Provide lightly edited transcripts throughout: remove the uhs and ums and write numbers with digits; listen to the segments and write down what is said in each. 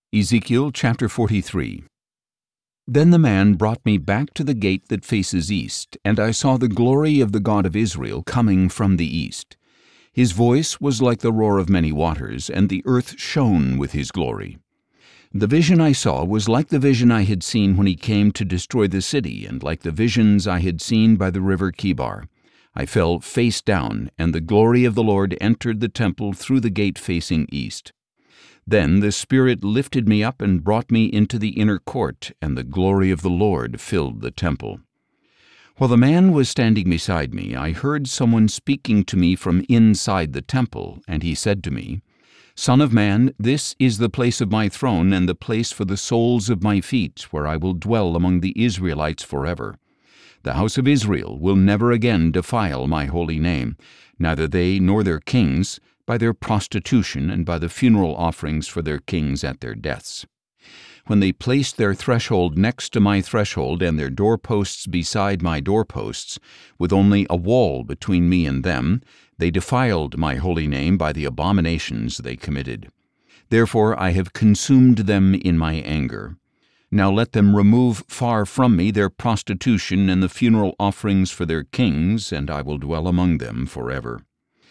Ezekiel chapter 43. Then the man brought me back to the gate that faces east, and I saw the glory of the God of Israel coming from the east. His voice was like the roar of many waters, and the earth shone with his glory. The vision I saw was like the vision I had seen when he came to destroy the city, and like the visions I had seen by the river Chebar. I fell face down, and the glory of the Lord entered the temple through the gate facing east. Then the Spirit lifted me up and brought me into the inner court, and the glory of the Lord filled the temple. While the man was standing beside me, I heard someone speaking to me from inside the temple, and he said to me, "Son of man, this is the place of my throne and the place for the soles of my feet, where I will dwell among the Israelites forever. The house of Israel will never again defile my holy name, neither they nor their kings, by their prostitution and by the funeral offerings for their kings at their deaths. When they placed their threshold next to my threshold and their doorposts beside my doorposts, with only a wall between me and them, they defiled my holy name by the abominations they committed. Therefore I have consumed them in my anger. Now let them remove far from me their prostitution and the funeral offerings for their kings, and I will dwell among them forever.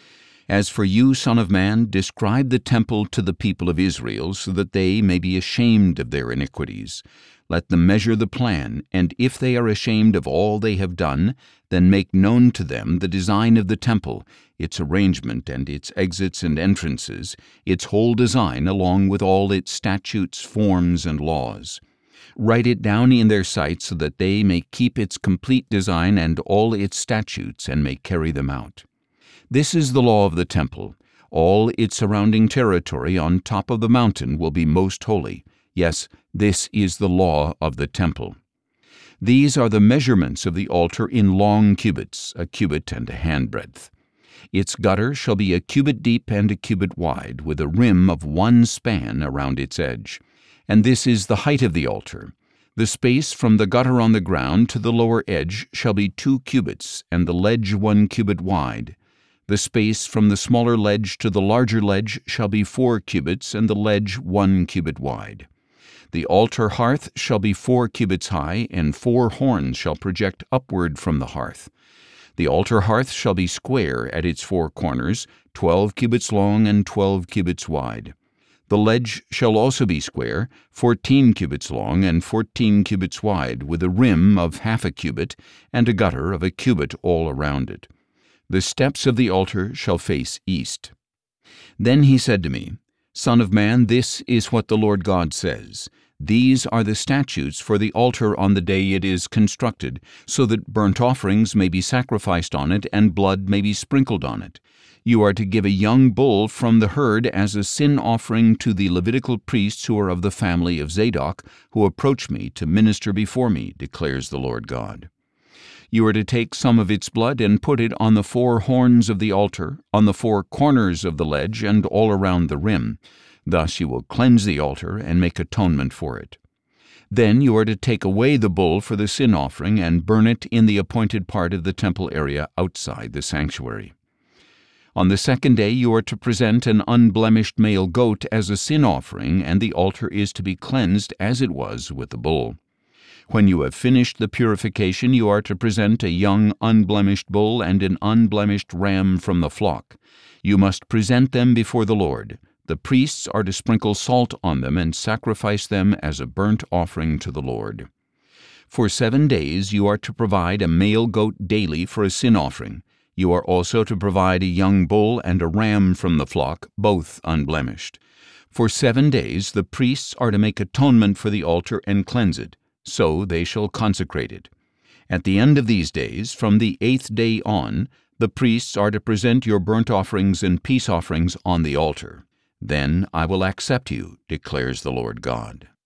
As for you, Son of man, describe the temple to the people of Israel, so that they may be ashamed of their iniquities. Let them measure the plan, and if they are ashamed of all they have done, then make known to them the design of the temple, its arrangement and its exits and entrances, its whole design along with all its statutes, forms, and laws. Write it down in their sight so that they may keep its complete design and all its statutes and may carry them out. This is the law of the temple. All its surrounding territory on top of the mountain will be most holy. Yes, this is the law of the temple. These are the measurements of the altar in long cubits, a cubit and a handbreadth. Its gutter shall be a cubit deep and a cubit wide, with a rim of 1 span around its edge. And this is the height of the altar. The space from the gutter on the ground to the lower edge shall be 2 cubits, and the ledge 1 cubit wide. The space from the smaller ledge to the larger ledge shall be 4 cubits, and the ledge 1 cubit wide. The altar hearth shall be 4 cubits high, and 4 horns shall project upward from the hearth. The altar hearth shall be square at its 4 corners, 12 cubits long and 12 cubits wide. The ledge shall also be square, 14 cubits long and 14 cubits wide, with a rim of half a cubit, and a gutter of a cubit all around it. The steps of the altar shall face east. Then he said to me, Son of man, this is what the Lord God says. These are the statutes for the altar on the day it is constructed, so that burnt offerings may be sacrificed on it and blood may be sprinkled on it. You are to give a young bull from the herd as a sin offering to the Levitical priests who are of the family of Zadok, who approach me to minister before me, declares the Lord God. You are to take some of its blood and put it on the 4 horns of the altar, on the 4 corners of the ledge, and all around the rim. Thus you will cleanse the altar and make atonement for it. Then you are to take away the bull for the sin offering and burn it in the appointed part of the temple area outside the sanctuary. On the 2nd day you are to present an unblemished male goat as a sin offering, and the altar is to be cleansed as it was with the bull. When you have finished the purification, you are to present a young unblemished bull and an unblemished ram from the flock. You must present them before the Lord. The priests are to sprinkle salt on them and sacrifice them as a burnt offering to the Lord. For 7 days you are to provide a male goat daily for a sin offering. You are also to provide a young bull and a ram from the flock, both unblemished. For 7 days the priests are to make atonement for the altar and cleanse it. So they shall consecrate it. At the end of these days, from the 8th day on, the priests are to present your burnt offerings and peace offerings on the altar. Then I will accept you, declares the Lord God.